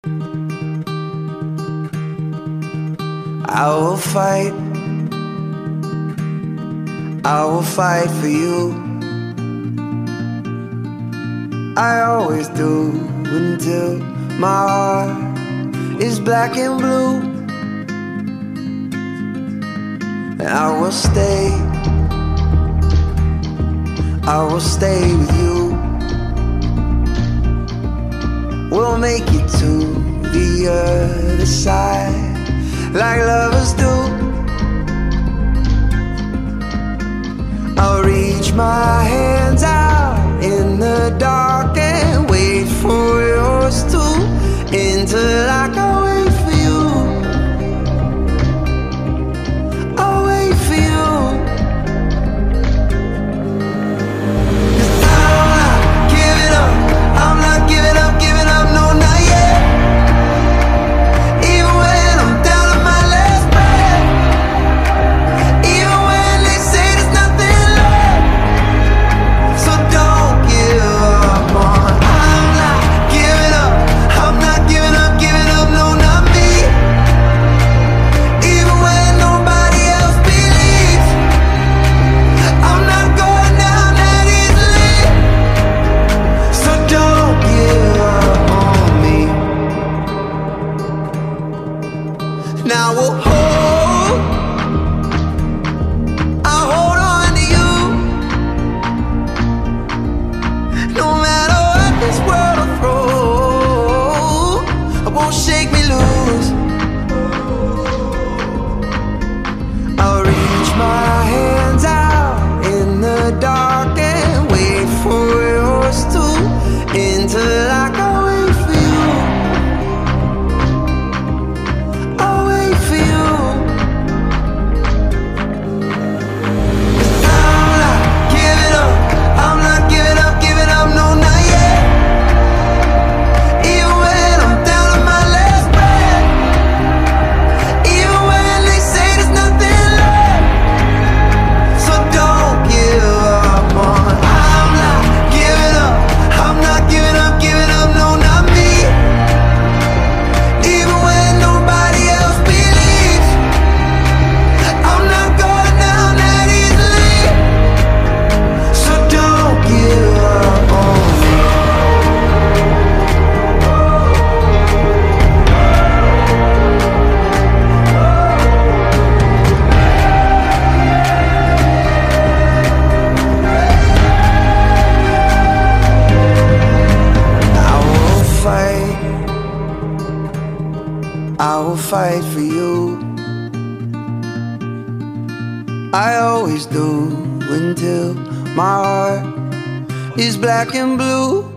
I will fight, I will fight for you. I always do until my heart is black and blue. And I will stay with you. We'll make it to the other side like lovers do. I'll reach my hands out in the dark and wait for yours too, until I can wait for you. I'll wait for you. 'Cause I'm not giving up, I'm not giving up, no, not yet. Even when I'm down to my last breath, even when they say there's nothing left. So don't give up on. I'm not giving up, I'm not giving up, no, not me. Even when nobody else believes, I'm not going down that easily. So don't give up on me. Now I'll hold on to you. No matter what this world will throw, it won't shake me loose. I'll reach my hands out in the dark and wait for yours too, until I can wait for you. I'll wait for you. 'Cause I'm not giving up, I'm not giving up, no, not yet. Even when I'm down to my last breath, even when they say there's nothing left. So don't give up on. I'm not giving up, I'm not giving up, no, not me. Even when nobody else believes, I'm not going down that easily. So don't give up on me. I will fight for you. I always do until my heart is black and blue.